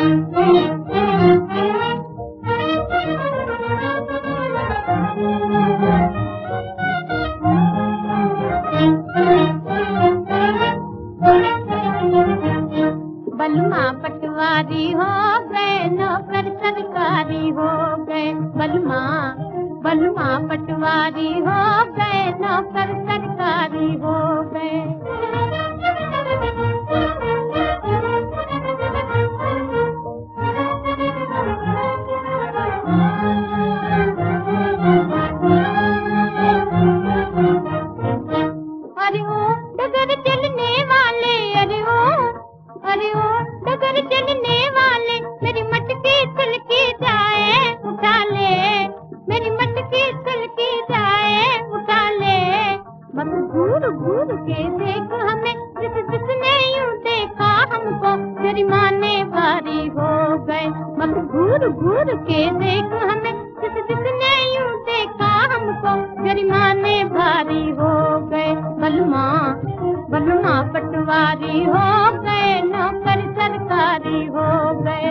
बलमा पटवारी हो गए, नौकर सरकारी हो गए। बलमा बलमा पटवारी हो गए, नौकर सरकारी हो गए। अरे ओ डगर चलने वाले, अरे ओ डगर चलने वाले, मेरी मटकी चलकी जाए उठा ले, मेरी मटकी चलकी जाए उठा ले। बस घूर घूर के देख हमें, जिसने यूं देखा हमको जरिमाने भारी हो गए। बस घूर घूर के देख हमें, जिसने यूं देखा हमको जरिमाने भारी हो गए। बलमा बलमा पटवारी हो गए, नौकर सरकारी हो गए।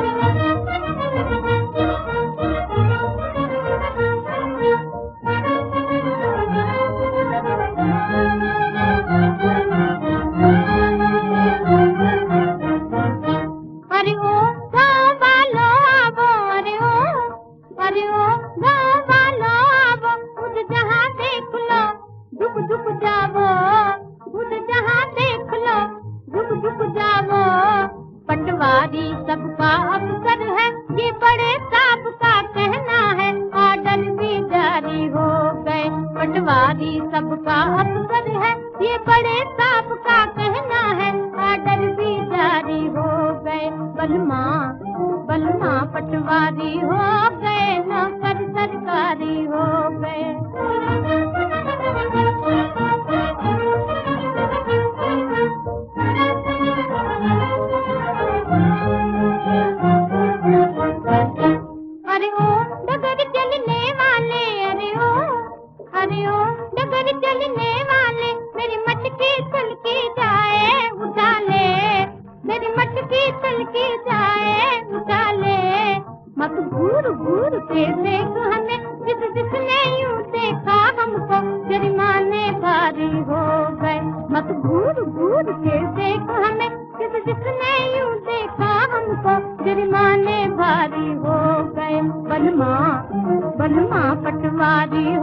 अरे ओ गाँव वालों आवो, अरे ओ गाँव वालों आवो, खुद जहाँ देख लो झुक झुक जावो, खुद जहाँ देख लो झुक झुक जावो। पटवारी सबका अफसर है, ये बड़े साहब का कहना है, ऑर्डर भी जारी हो गए। पटवारी सबका अफसर है, ये बड़े साहब का कहना है, ऑर्डर भी जारी हो गए। बलमा बलमा पटवारी हो गए, नौकर सरकारी हो गए। अरे ओ डगर चलने वाले, अरे ओ डगर चलने वाले, मेरी मटकी चलकी जाए उठा ले, मेरी मटकी चलकी जाए उठा ले। मत घूर घूर के देख हमें, जिसने यूं देखा हमको जरिमाने भारी हो गए। मत घूर घूर के देख हमें, जिसने यूं देखा हमको जरिमाने भारी हो गए। बलमा बलमा पटवारी